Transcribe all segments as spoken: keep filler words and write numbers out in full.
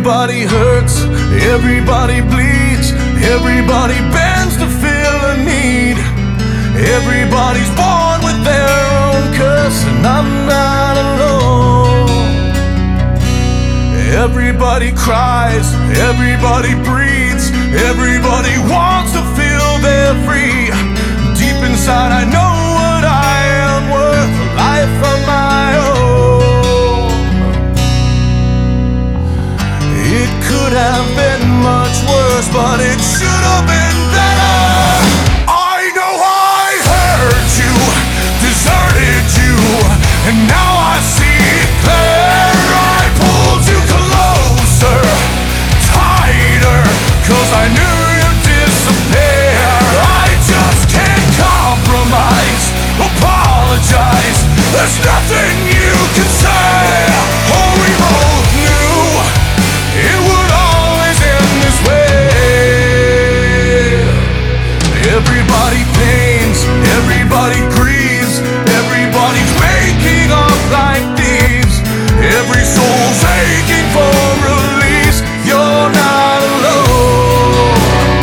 Everybody hurts, everybody bleeds, everybody bends to fill a need. Everybody's born with their own curse, and I'm not alone. Everybody cries, everybody breathes, everybody wants to feel they're free. Deep inside I know what I am worth, a life of my own. It could have been much worse, but it should have been better. I know I hurt you, deserted you, and now I see it clear. I pulled you closer, tighter, cause I knew you'd disappear. I just can't compromise, apologize, there's nothing you can say. Oh, we both knew it would always end this way. Everybody pains, everybody grieves, everybody's waking up like thieves. Every soul's aching for release, you're not alone.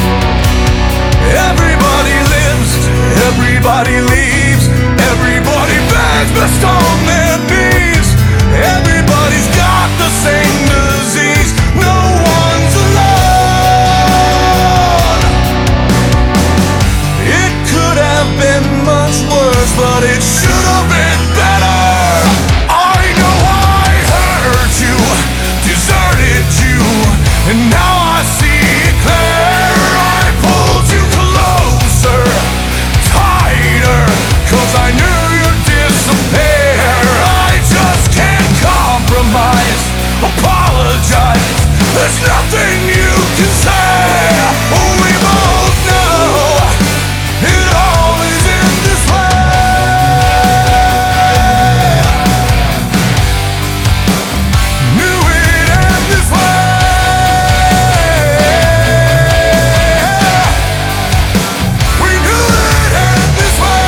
Everybody lives, everybody leaves, everybody begs best on their knees. Everybody's got the same disease, no one's alone. It could have been much worse, but it should have been better. I know I hurt you, deserted you, and now I see it clear. I pulled you closer, tighter, cause I knew you'd disappear. I just can't compromise, apologize, there's nothing you can say. Oh, we both know it always ends this way. Knew it'd end this way. We knew it'd end this way.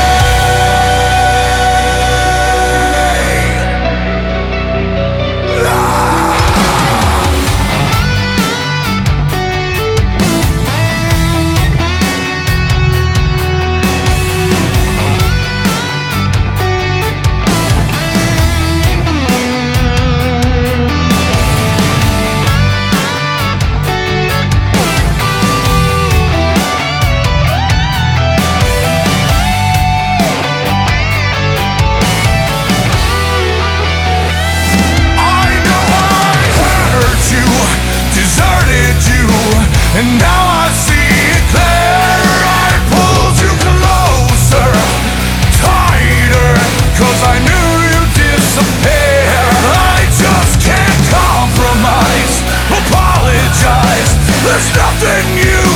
And now I see it clear. I pulled you closer, tighter, cause I knew you'd disappear. I just can't compromise, apologize, there's nothing you